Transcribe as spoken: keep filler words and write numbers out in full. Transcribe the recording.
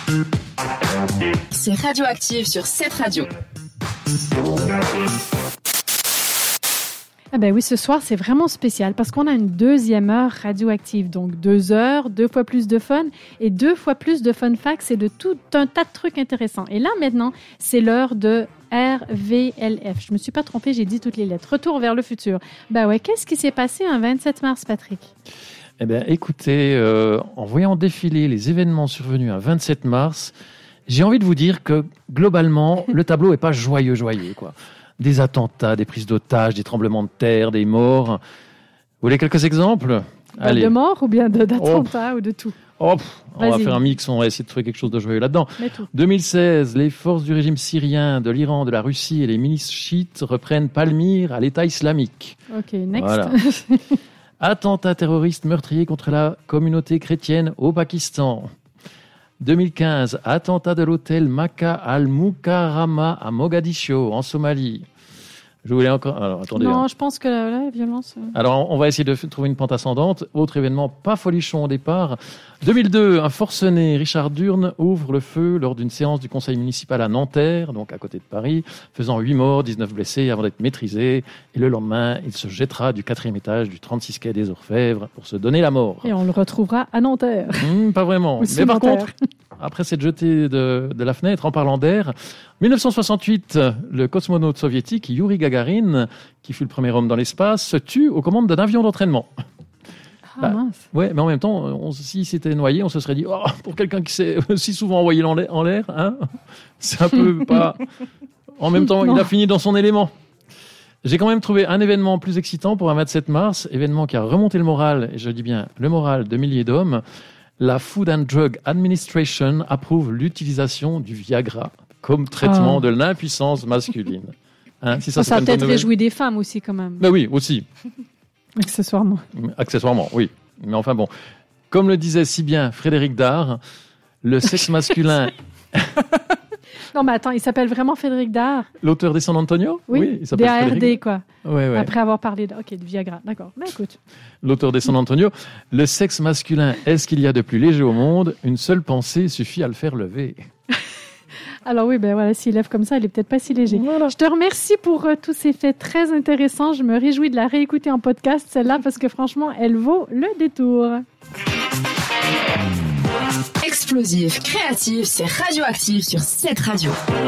C'est Radioactive sur cette radio. Ah ben oui, ce soir, c'est vraiment spécial parce qu'on a une deuxième heure radioactive. Donc, deux heures, deux fois plus de fun et deux fois plus de fun facts et de tout un tas de trucs intéressants. Et là, maintenant, c'est l'heure de R V L F. Je me suis pas trompée, j'ai dit toutes les lettres. Retour vers le futur. Ben ouais, qu'est-ce qui s'est passé un vingt-sept mars, Patrick? Eh bien, écoutez, euh, en voyant défiler les événements survenus un vingt-sept mars, j'ai envie de vous dire que, globalement, le tableau est pas joyeux, joyeux, quoi. Des attentats, des prises d'otages, des tremblements de terre, des morts. Vous voulez quelques exemples? Allez. De morts ou bien de, d'attentats oh. ou de tout? Oh, pff, on va faire un mix, on va essayer de trouver quelque chose de joyeux là-dedans. deux mille seize, les forces du régime syrien, de l'Iran, de la Russie et les milices chiites reprennent Palmyre à l'État islamique. Ok, next. Voilà. Attentat terroriste meurtrier contre la communauté chrétienne au Pakistan. deux mille quinze, attentat de l'hôtel Makkah Al-Mukarrama à Mogadiscio, en Somalie. Je voulais encore... Alors, attendez. Non, hein. je pense que la, la violence... Euh... Alors, on va essayer de f- trouver une pente ascendante. Autre événement, pas folichon au départ. deux mille deux, un forcené, Richard Durne, ouvre le feu lors d'une séance du conseil municipal à Nanterre, donc à côté de Paris, faisant huit morts, dix-neuf blessés avant d'être maîtrisé. Et le lendemain, il se jettera du quatrième étage du trente-six quai des Orfèvres pour se donner la mort. Et on le retrouvera à Nanterre. Mmh, pas vraiment. Mais par Nanterre. contre, après s'être jeté de, de la fenêtre, en parlant d'air, dix-neuf cent soixante-huit, le cosmonaute soviétique Yuri Gagarin, qui fut le premier homme dans l'espace, se tue aux commandes d'un avion d'entraînement. Ah bah, mince. Ouais, mais en même temps, on, s'il s'était noyé, on se serait dit, oh, pour quelqu'un qui s'est si souvent envoyé en l'air, en l'air hein, c'est un peu pas... En même temps, non. Il a fini dans son élément. J'ai quand même trouvé un événement plus excitant pour un vingt-sept mars, événement qui a remonté le moral, et je dis bien le moral de milliers d'hommes. La Food and Drug Administration approuve l'utilisation du Viagra comme traitement oh. de l'impuissance masculine. Hein, si ça, ça a peut-être réjoui des femmes aussi, quand même. Ben oui, aussi. Accessoirement. Accessoirement, oui. Mais enfin bon, comme le disait si bien Frédéric Dard, le sexe masculin... Non, mais attends, il s'appelle vraiment Frédéric Dard? L'auteur des San Antonio? Oui, oui, il s'appelle D A R D, Frédéric... quoi. Ouais, ouais. Après avoir parlé de, okay, de Viagra. D'accord, mais écoute. L'auteur des San Antonio. Le sexe masculin, est-ce qu'il y a de plus léger au monde? Une seule pensée suffit à le faire lever. Alors oui, ben voilà, s'il lève comme ça, il est peut-être pas si léger. Voilà. Je te remercie pour euh, tous ces faits très intéressants. Je me réjouis de la réécouter en podcast, celle-là, parce que franchement, elle vaut le détour. Explosif, créatif, c'est Radioactive sur cette radio.